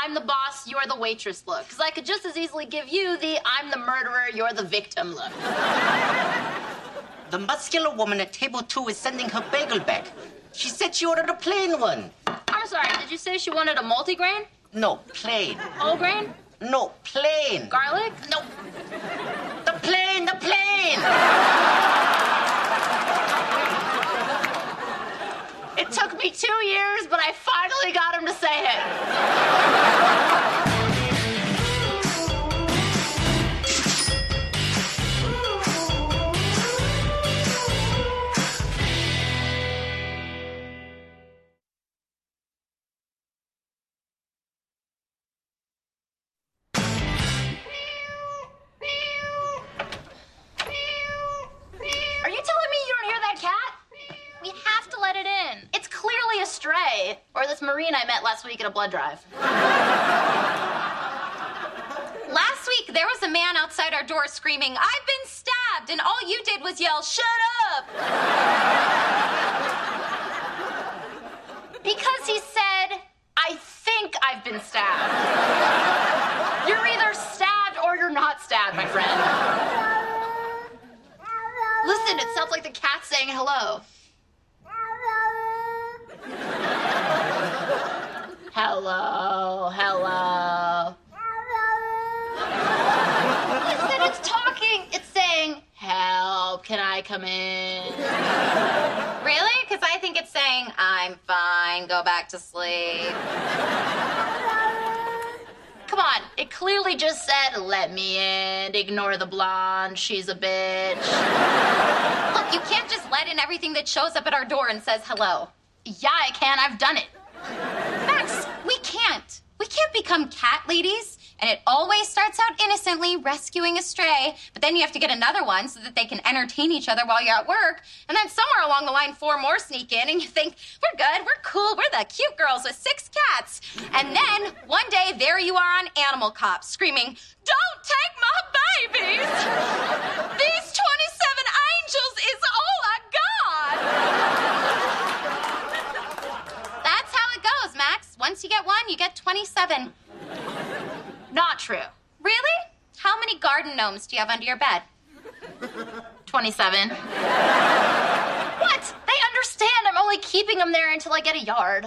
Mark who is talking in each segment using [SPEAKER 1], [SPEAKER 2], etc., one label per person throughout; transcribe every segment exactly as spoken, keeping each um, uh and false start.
[SPEAKER 1] I'm the boss, you're the waitress look. Because I could just as easily give you the I'm the murderer, you're the victim look.
[SPEAKER 2] The muscular woman at table two is sending her bagel back. She said she ordered a plain one.
[SPEAKER 1] I'm sorry, did you say she wanted a multigrain?
[SPEAKER 2] No, plain.
[SPEAKER 1] Whole grain?
[SPEAKER 2] No, plain.
[SPEAKER 1] Garlic?
[SPEAKER 2] No. The plain, the plain!
[SPEAKER 1] It took me two years, but I finally got him to say it. Stray, or this Marine I met last week at a blood drive.
[SPEAKER 3] Last week, there was a man outside our door screaming, "I've been stabbed," and all you did was yell, "Shut up!"
[SPEAKER 1] Because he said, "I think I've been stabbed." You're either stabbed or you're not stabbed, my friend. Listen, it sounds like the cat saying hello. Hello, hello. Hello. Listen, it's talking. It's saying, help, can I come in?
[SPEAKER 3] Really? Because I think it's saying, I'm fine, go back to sleep.
[SPEAKER 1] Come on, it clearly just said, let me in, ignore the blonde, she's a bitch.
[SPEAKER 3] Look, you can't just let in everything that shows up at our door and says hello.
[SPEAKER 1] Yeah, I can, I've done it.
[SPEAKER 3] Max, we can't. We can't become cat ladies. And it always starts out innocently, rescuing a stray. But then you have to get another one so that they can entertain each other while you're at work. And then somewhere along the line, four more sneak in. And you think, we're good, we're cool, we're the cute girls with six cats. And then one day, there you are on Animal Cop screaming, "Don't take my babies! These twenty-seven angels is all I got!" That's how it goes, Max. Once you get one, you get twenty-seven.
[SPEAKER 1] Not true.
[SPEAKER 3] Really? How many garden gnomes do you have under your bed?
[SPEAKER 1] twenty-seven. What? They understand I'm only keeping them there until I get a yard.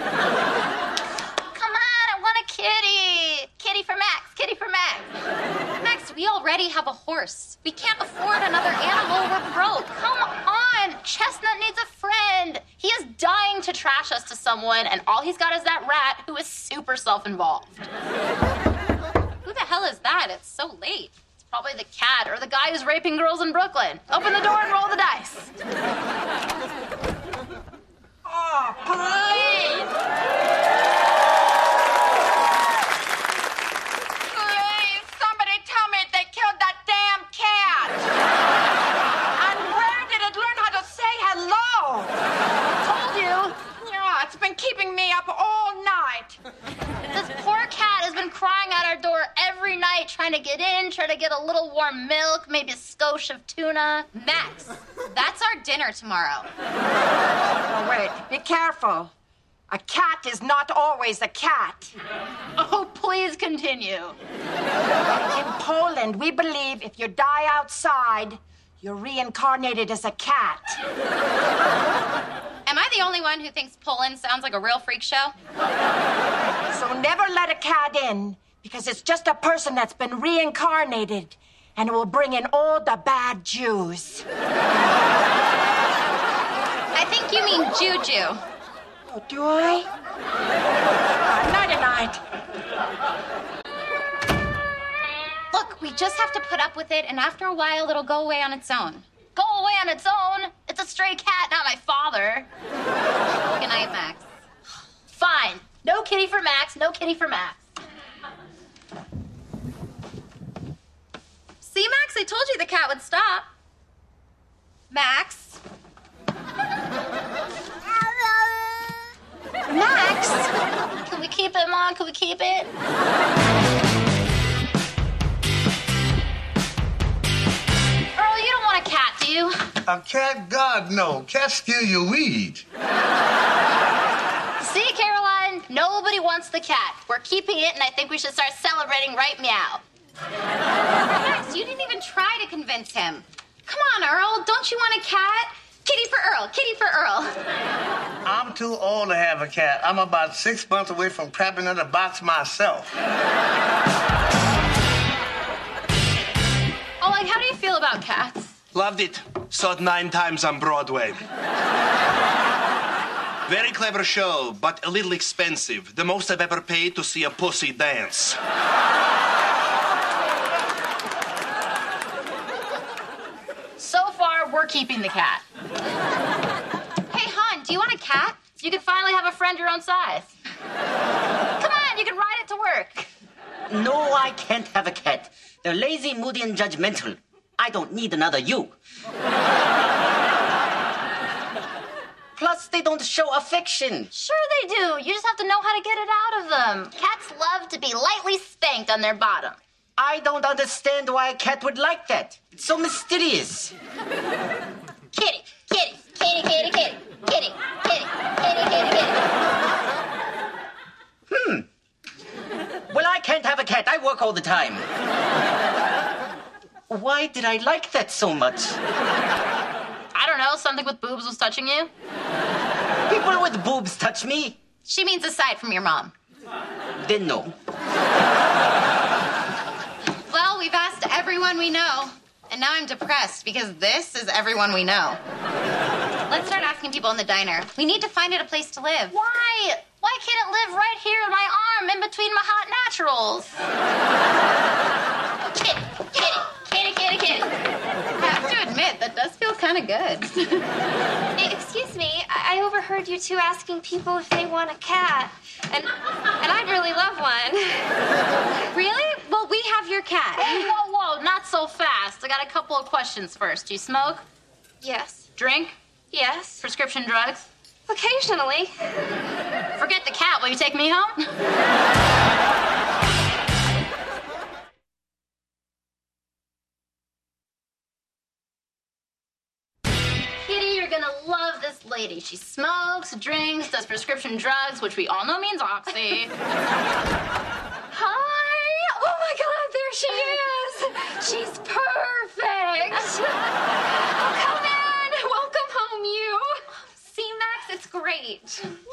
[SPEAKER 1] Come on, I want a kitty. Kitty for Max, kitty for Max.
[SPEAKER 3] Max, we already have a horse. We can't afford another animal. We're broke.
[SPEAKER 1] Come on, Chestnut needs a friend. He is dying to trash us to someone, and all he's got is that rat who is super self-involved.
[SPEAKER 3] Who the hell is that? It's so late.
[SPEAKER 1] It's probably the cat or the guy who's raping girls in Brooklyn. Open the door and roll the dice.
[SPEAKER 4] Oh, please! Please, somebody tell me they killed that damn cat! And where did it learn how to say hello?
[SPEAKER 1] Told you.
[SPEAKER 4] Yeah, it's been keeping me up all night.
[SPEAKER 1] This poor cat has been crying at our door every night, trying to get in, trying to get a little warm milk, maybe a skosh of tuna.
[SPEAKER 3] Max, that's our dinner tomorrow.
[SPEAKER 4] Oh, wait, be careful. A cat is not always a cat.
[SPEAKER 1] Oh, please continue.
[SPEAKER 4] In Poland, we believe if you die outside, you're reincarnated as a cat.
[SPEAKER 3] Am I the only one who thinks Poland sounds like a real freak show?
[SPEAKER 4] So never let a cat in, because it's just a person that's been reincarnated, and it will bring in all the bad Jews.
[SPEAKER 3] I think you mean juju.
[SPEAKER 4] Oh, do I? Uh, night-night.
[SPEAKER 3] Look, we just have to put up with it, and after a while, it'll go away on its own.
[SPEAKER 1] Go away on its own. It's a stray cat, not my father.
[SPEAKER 3] Good night, Max.
[SPEAKER 1] Fine. No kitty for Max, no kitty for Max.
[SPEAKER 3] See, Max, I told you the cat would stop. Max?
[SPEAKER 1] Max? Can we keep it, Mom? Can we keep it? Earl, you don't want a cat, do you?
[SPEAKER 5] A cat? God, no. Cats steal your weed.
[SPEAKER 1] See, Caroline? fine. Nobody wants the cat. We're keeping it, and I think we should start celebrating right meow.
[SPEAKER 3] Max, you didn't even try to convince him. Come on, Earl. Don't you want a cat? Kitty for Earl. Kitty for Earl.
[SPEAKER 5] I'm too old to have a cat. I'm about six months away from crapping in a box myself.
[SPEAKER 1] Oh, like, how do you feel about cats?
[SPEAKER 6] Loved it. Saw it nine times on Broadway. Very clever show, but a little expensive. The most I've ever paid to see a pussy dance.
[SPEAKER 1] So far, we're keeping the cat.
[SPEAKER 3] Hey, Han, do you want a cat?
[SPEAKER 1] You can finally have a friend your own size. Come on, you can ride it to work.
[SPEAKER 2] No, I can't have a cat. They're lazy, moody, and judgmental. I don't need another you. Plus, they don't show affection.
[SPEAKER 1] Sure they do. You just have to know how to get it out of them. Cats love to be lightly spanked on their bottom.
[SPEAKER 2] I don't understand why a cat would like that. It's so mysterious.
[SPEAKER 1] Kitty, kitty, kitty, kitty, kitty, kitty, kitty, kitty, kitty, kitty.
[SPEAKER 2] Hmm. Well, I can't have a cat. I work all the time. Why did I like that so much?
[SPEAKER 1] I don't know, something with boobs was touching you?
[SPEAKER 2] People with boobs touch me.
[SPEAKER 3] She means aside from your mom.
[SPEAKER 2] Then no.
[SPEAKER 3] Well, we've asked everyone we know, and now I'm depressed because this is everyone we know. Let's start asking people in the diner. We need to find it a place to live.
[SPEAKER 1] Why? Why can't it live right here in my arm in between my hot naturals? Kitty, kitty, kitty, kitty, kitty.
[SPEAKER 3] I have to admit, that does feel kind of good.
[SPEAKER 7] Hey, excuse me, I-, I overheard you two asking people if they want a cat. And and I'd really love one.
[SPEAKER 3] Really? Well, we have your cat.
[SPEAKER 1] Hey, whoa, whoa, not so fast. I got a couple of questions first. Do you smoke?
[SPEAKER 7] Yes.
[SPEAKER 1] Drink?
[SPEAKER 7] Yes.
[SPEAKER 1] Prescription drugs?
[SPEAKER 7] Occasionally.
[SPEAKER 1] Forget the cat. Will you take me home? Kitty, you're gonna love this lady. She smokes, drinks, does prescription drugs, which we all know means Oxy.
[SPEAKER 7] Hi. Oh my God, there she is. She's perfect. Oh, come in. Welcome home, you. See, Max, it's great.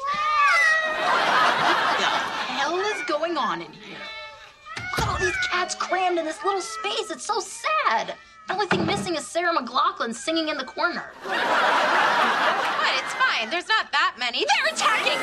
[SPEAKER 1] What the hell is going on in here? Look at all these cats crammed in this little space. It's so sad. The only thing missing is Sarah McLachlan singing in the corner.
[SPEAKER 3] What? It's fine. There's not that many. They're attacking!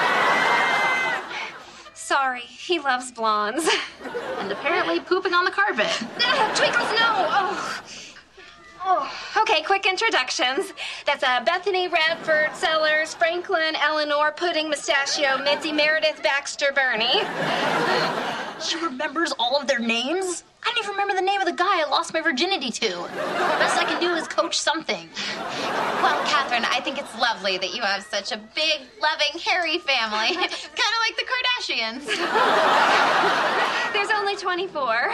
[SPEAKER 7] Sorry, he loves blondes.
[SPEAKER 1] And apparently pooping on the carpet.
[SPEAKER 7] Twinkles, no! Oh. Oh, okay, quick introductions. That's uh, Bethany, Radford, Sellers, Franklin, Eleanor, Pudding, Mustachio, Mitzi, Meredith, Baxter, Bernie.
[SPEAKER 1] She remembers all of their names? I don't even remember the name of the guy I lost my virginity to. The best I can do is coach something.
[SPEAKER 3] Well, Catherine, I think it's lovely that you have such a big, loving, hairy family. Kind of like the Kardashians.
[SPEAKER 7] There's only twenty-four.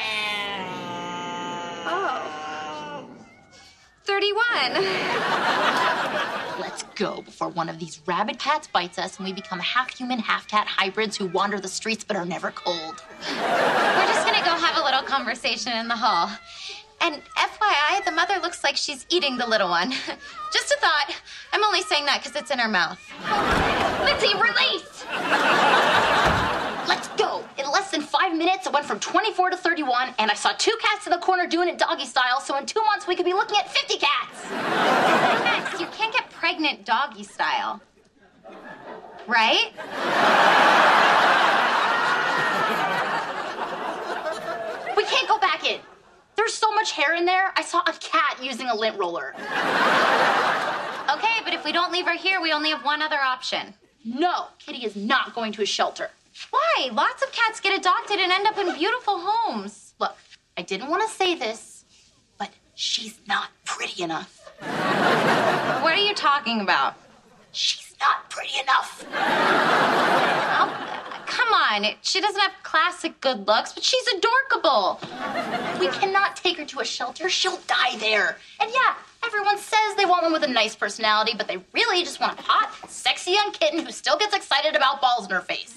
[SPEAKER 7] Oh. thirty-one.
[SPEAKER 1] Let's go before one of these rabid cats bites us and we become half-human, half-cat hybrids who wander the streets but are never cold.
[SPEAKER 3] We're just gonna go have a little conversation in the hall. And F Y I, the mother looks like she's eating the little one. Just a thought. I'm only saying that because it's in her mouth.
[SPEAKER 1] Mitzi, release! Let's go. In less than five minutes, it went from twenty-four to thirty-one, and I saw two cats in the corner doing it doggy style, so in two months we could be looking at fifty cats.
[SPEAKER 3] Max, you can't get pregnant doggy style. Right?
[SPEAKER 1] We can't go back in. There's so much hair in there, I saw a cat using a lint roller.
[SPEAKER 3] Okay, but if we don't leave her here, we only have one other option.
[SPEAKER 1] No, Kitty is not going to a shelter.
[SPEAKER 3] Why? Lots of cats get adopted and end up in beautiful homes.
[SPEAKER 1] Look, I didn't want to say this, but she's not pretty enough.
[SPEAKER 3] What are you talking about?
[SPEAKER 1] She's not pretty enough.
[SPEAKER 3] Oh, come on. She doesn't have classic good looks, but she's adorkable.
[SPEAKER 1] We cannot take her to a shelter. She'll die there. And yeah, everyone says they want one with a nice personality, but they really just want a hot, sexy young kitten who still gets excited about balls in her face.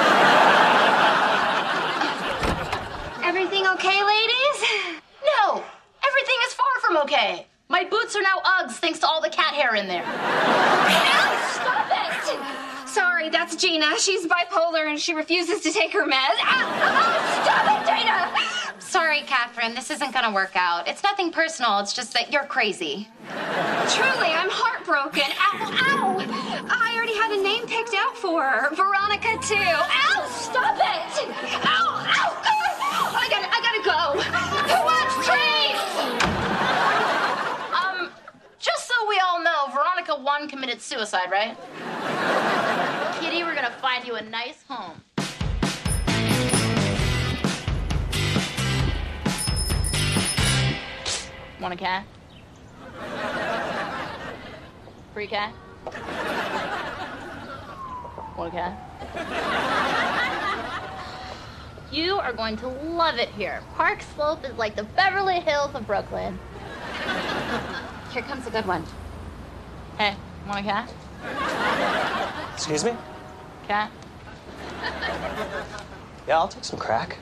[SPEAKER 7] Everything okay, ladies?
[SPEAKER 1] No, everything is far from okay. My boots are now Uggs thanks to all the cat hair in there.
[SPEAKER 7] Stop it! Sorry, that's Gina. She's bipolar and she refuses to take her meds. Ow! Oh, stop it, Gina!
[SPEAKER 3] Sorry, Catherine, this isn't gonna work out. It's nothing personal, it's just that you're crazy.
[SPEAKER 7] Truly, I'm heartbroken. Ow, ow! I already had a name picked out for her. Veronica, too. Ow, stop it! Ow, ow! I gotta, I gotta go. Who wants trees?
[SPEAKER 1] Um, just so we all know, Veronica one committed suicide, right? Kitty, we're gonna find you a nice home. Want a cat? Free cat? Want a cat? You are going to love it here. Park Slope is like the Beverly Hills of Brooklyn.
[SPEAKER 3] Here comes a good one.
[SPEAKER 1] Hey, want a cat?
[SPEAKER 8] Excuse me?
[SPEAKER 1] Cat?
[SPEAKER 8] Yeah, I'll take some crack.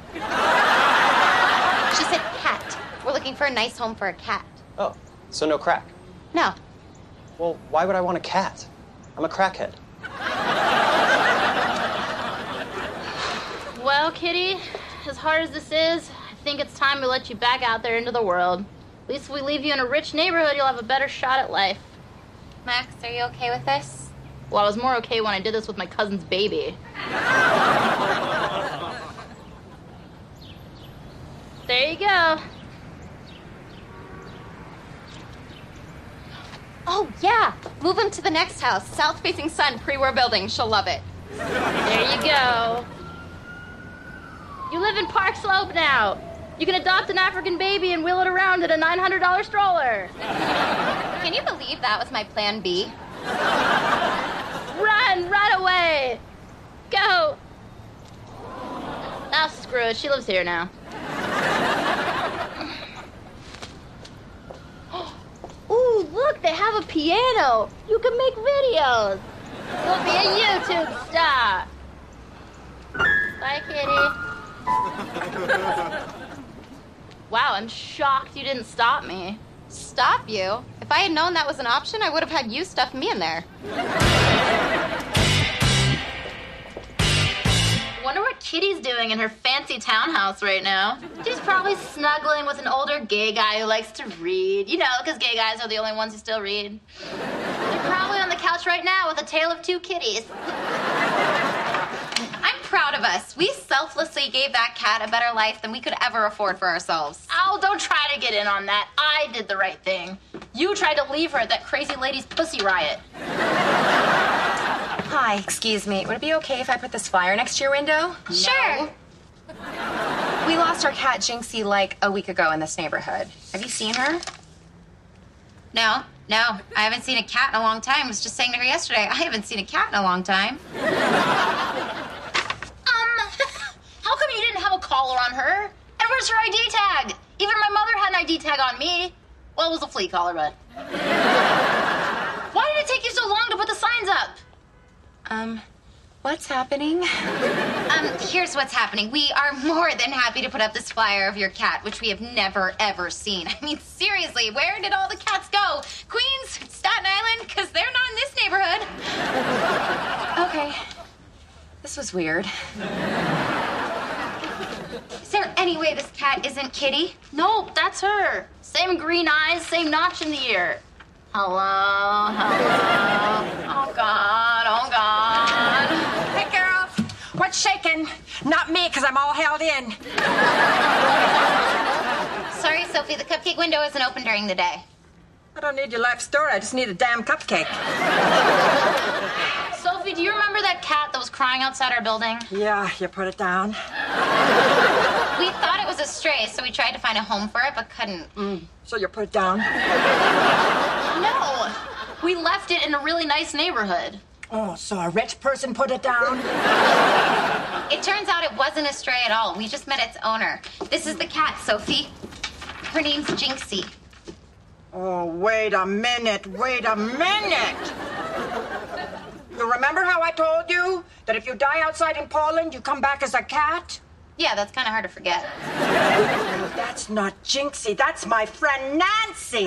[SPEAKER 3] She said cat. We're looking for a nice home for a cat.
[SPEAKER 8] Oh, so no crack?
[SPEAKER 3] No.
[SPEAKER 8] Well, why would I want a cat? I'm a crackhead.
[SPEAKER 1] Well, Kitty, as hard as this is, I think it's time we let you back out there into the world. At least if we leave you in a rich neighborhood, you'll have a better shot at life.
[SPEAKER 3] Max, are you okay with this?
[SPEAKER 1] Well, I was more okay when I did this with my cousin's baby. There you go.
[SPEAKER 3] Oh, yeah. Move him to the next house. South-facing sun, pre-war building. She'll love it.
[SPEAKER 1] There you go. You live in Park Slope now. You can adopt an African baby and wheel it around in a nine hundred dollars stroller.
[SPEAKER 3] Can you believe that was my plan B?
[SPEAKER 1] Run, run away. Go. Ah, screw it. She lives here now. Ooh, look, they have a piano. You can make videos. You'll be a YouTube star. Bye, Kitty. Wow, I'm shocked you didn't stop me.
[SPEAKER 3] Stop you? If I had known that was an option, I would have had you stuff me in there.
[SPEAKER 1] Wonder what Kitty's doing in her fancy townhouse right now. She's probably snuggling with an older gay guy who likes to read. You know, because gay guys are the only ones who still read. They're probably on the couch right now with a tale of two kitties.
[SPEAKER 3] I'm proud of us. We selflessly gave that cat a better life than we could ever afford for ourselves.
[SPEAKER 1] Oh, don't try to get in on that. I did the right thing. You tried to leave her at that crazy lady's pussy riot.
[SPEAKER 9] Hi, excuse me. Would it be okay if I put this flyer next to your window?
[SPEAKER 3] Sure.
[SPEAKER 9] We lost our cat Jinxie like a week ago in this neighborhood. Have you seen her?
[SPEAKER 3] No, no. I haven't seen a cat in a long time. I was just saying to her yesterday, I haven't seen a cat in a long time.
[SPEAKER 1] Um, how come you didn't have a collar on her? And where's her I D tag? Even my mother had an I D tag on me. Well, it was a flea collar, but... Why did it take you so long to put the signs up?
[SPEAKER 9] Um, what's happening?
[SPEAKER 3] Um, here's what's happening. We are more than happy to put up this flyer of your cat, which we have never, ever seen. I mean, seriously, where did all the cats go? Queens? Staten Island? Because they're not in this neighborhood.
[SPEAKER 9] Okay. This was weird.
[SPEAKER 3] Is there any way this cat isn't Kitty?
[SPEAKER 1] Nope, that's her. Same green eyes, same notch in the ear. Hello, hello. Oh, God, oh, God.
[SPEAKER 4] Hey, girls, what's shaking? Not me, because I'm all held in.
[SPEAKER 3] Sorry, Sophie, the cupcake window isn't open during the day.
[SPEAKER 4] I don't need your life story. I just need a damn cupcake.
[SPEAKER 1] Sophie, do you remember that cat that was crying outside our building?
[SPEAKER 4] Yeah, you put it down.
[SPEAKER 3] We thought it was a stray, so we tried to find a home for it, but couldn't.
[SPEAKER 4] Mm, so you put it down?
[SPEAKER 1] No, we left it in a really nice neighborhood.
[SPEAKER 4] Oh, so a rich person put it down?
[SPEAKER 3] It turns out it wasn't a stray at all. We just met its owner. This is the cat, Sophie. Her name's Jinxie.
[SPEAKER 4] Oh, wait a minute, wait a minute! You remember how I told you that if you die outside in Poland, you come back as a cat?
[SPEAKER 3] Yeah, that's kind of hard to forget.
[SPEAKER 4] Oh, that's not Jinxie, that's my friend Nancy!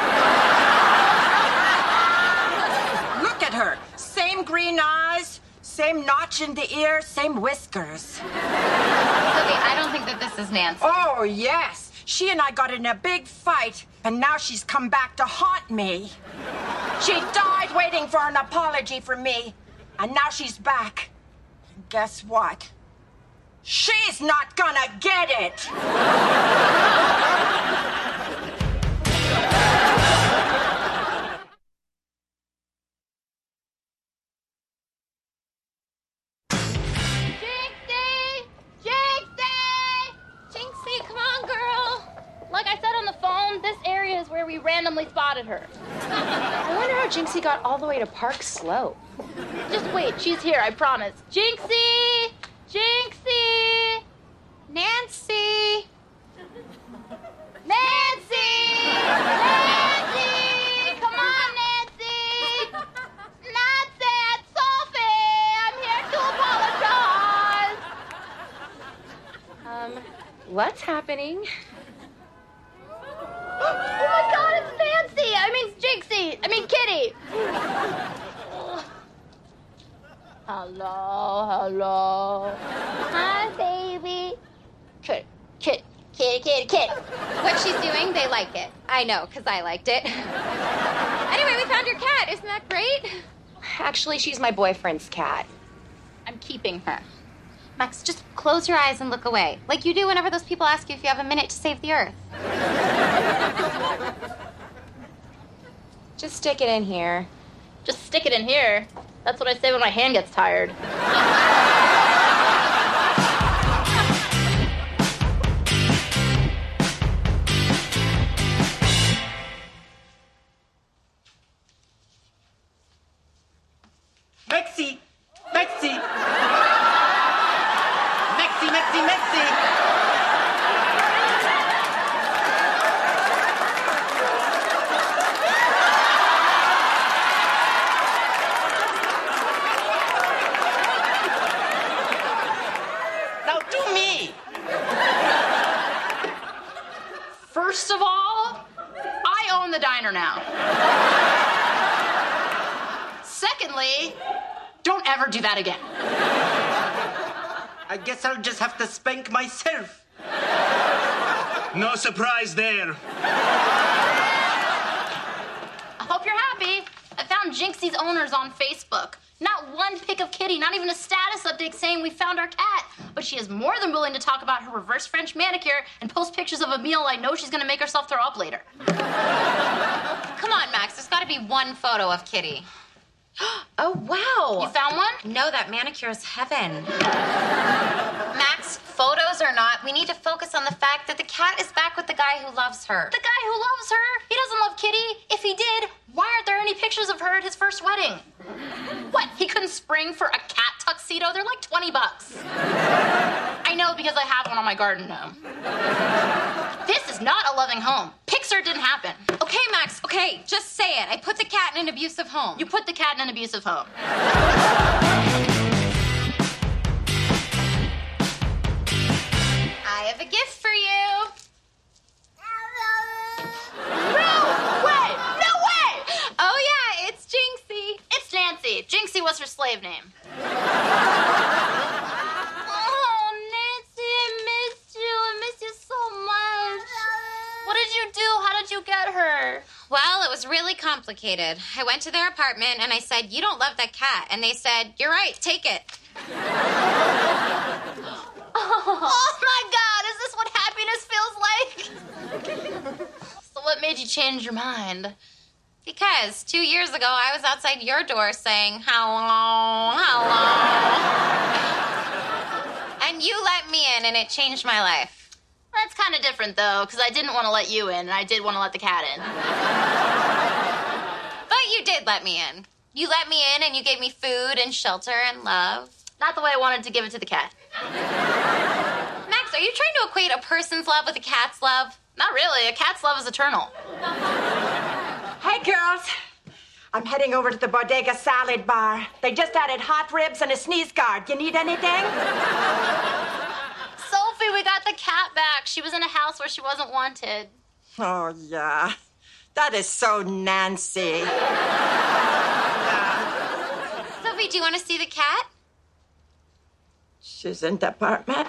[SPEAKER 4] Look at her. Same green eyes, same notch in the ear, same whiskers.
[SPEAKER 3] Sophie, I don't think that this is Nancy.
[SPEAKER 4] Oh, yes. She and I got in a big fight, and now she's come back to haunt me. She died waiting for an apology from me, and now she's back. And guess what? She's not gonna get it!
[SPEAKER 1] Jinxie! Jinxie! Jinxie, come on, girl. Like I said on the phone, this area is where we randomly spotted her.
[SPEAKER 9] I wonder how Jinxie got all the way to Park Slope.
[SPEAKER 1] Just wait, she's here, I promise. Jinxie! Jinxie!
[SPEAKER 3] Nancy!
[SPEAKER 1] Nancy! Nancy! Come on, Nancy! Nancy, it's Sophie! I'm here to apologize!
[SPEAKER 9] Um, what's happening?
[SPEAKER 1] Oh my god, it's Nancy! I mean, Jinxie! I mean, Kitty! Hello, hello. Hi, baby. Kit, kit, kit, kit, kit.
[SPEAKER 3] What she's doing, they like it. I know, because I liked it. Anyway, we found your cat. Isn't that great?
[SPEAKER 9] Actually, she's my boyfriend's cat.
[SPEAKER 1] I'm keeping her.
[SPEAKER 3] Max, just close your eyes and look away. Like you do whenever those people ask you if you have a minute to save the earth.
[SPEAKER 9] Just stick it in here.
[SPEAKER 1] Just stick it in here. That's what I say when my hand gets tired.
[SPEAKER 2] Mexi! Mexi! Mexi, Mexi, Mexi! Now do me!
[SPEAKER 1] First of all, I own the diner now. Secondly, don't ever do that again.
[SPEAKER 2] I guess I'll just have to spank myself.
[SPEAKER 6] No surprise there.
[SPEAKER 1] I hope you're happy. I found Jinxie's owners on Facebook. Not one pic of Kitty, not even a status update saying we found our cat. But she is more than willing to talk about her reverse French manicure and post pictures of a meal I know she's gonna make herself throw up later.
[SPEAKER 3] Come on, Max. There's got to be one photo of Kitty. Oh, wow.
[SPEAKER 1] You found one?
[SPEAKER 3] No, that manicure is heaven. Max, photos or not, we need to focus on the fact that the cat is back with the guy who loves her.
[SPEAKER 1] The guy who loves her? He doesn't love Kitty. If he did, why aren't there any pictures of her at his first wedding? What, he couldn't spring for a cat tuxedo? They're like twenty bucks. I know because I have one on my garden gnome. This is not a loving home. Pixar didn't happen.
[SPEAKER 3] Okay, Max, okay, just say it. I put the cat in an abusive home.
[SPEAKER 1] You put the cat in an abusive home.
[SPEAKER 3] I have a gift for you.
[SPEAKER 1] No way! No way!
[SPEAKER 3] Oh, yeah, it's Jinxie.
[SPEAKER 1] It's Nancy. Jinxie was her slave name. Oh, Nancy, I missed you. I miss you so much. What did you do? How did you get her?
[SPEAKER 3] Well, it was really complicated. I went to their apartment and I said, you don't love that cat. And they said, you're right, take it.
[SPEAKER 1] Oh my God, is this what happiness feels like? So what made you change your mind?
[SPEAKER 3] Because two years ago, I was outside your door saying, hello, hello. And you let me in and it changed my life.
[SPEAKER 1] That's kind of different though, because I didn't want to let you in and I did want to let the cat in.
[SPEAKER 3] But you did let me in. You let me in and you gave me food and shelter and love.
[SPEAKER 1] Not the way I wanted to give it to the cat.
[SPEAKER 3] Max, are you trying to equate a person's love with a cat's love?
[SPEAKER 1] Not really. A cat's love is eternal.
[SPEAKER 4] Hey, girls. I'm heading over to the Bodega Salad Bar. They just added hot ribs and a sneeze guard. You need anything?
[SPEAKER 1] Sophie, we got the cat back. She was in a house where she wasn't wanted.
[SPEAKER 4] Oh, yeah. That is so Nancy.
[SPEAKER 3] Sophie, do you want to see the cat?
[SPEAKER 4] She's in the apartment.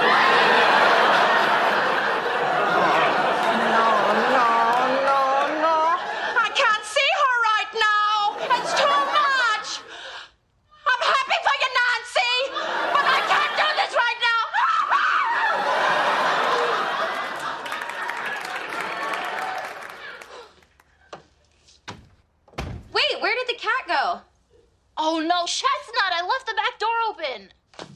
[SPEAKER 1] Oh, no, Chestnut, I left the back door open.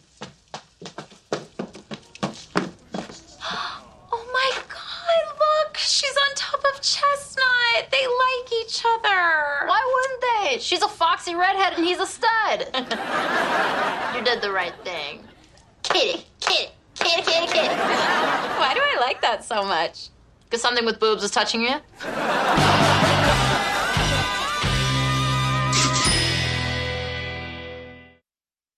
[SPEAKER 3] Oh, my God, look. She's on top of Chestnut. They like each other.
[SPEAKER 1] Why wouldn't they? She's a foxy redhead and he's a stud. You did the right thing. Kitty, kitty, kitty, kitty, kitty.
[SPEAKER 3] Why do I like that so much?
[SPEAKER 1] Because something with boobs is touching you?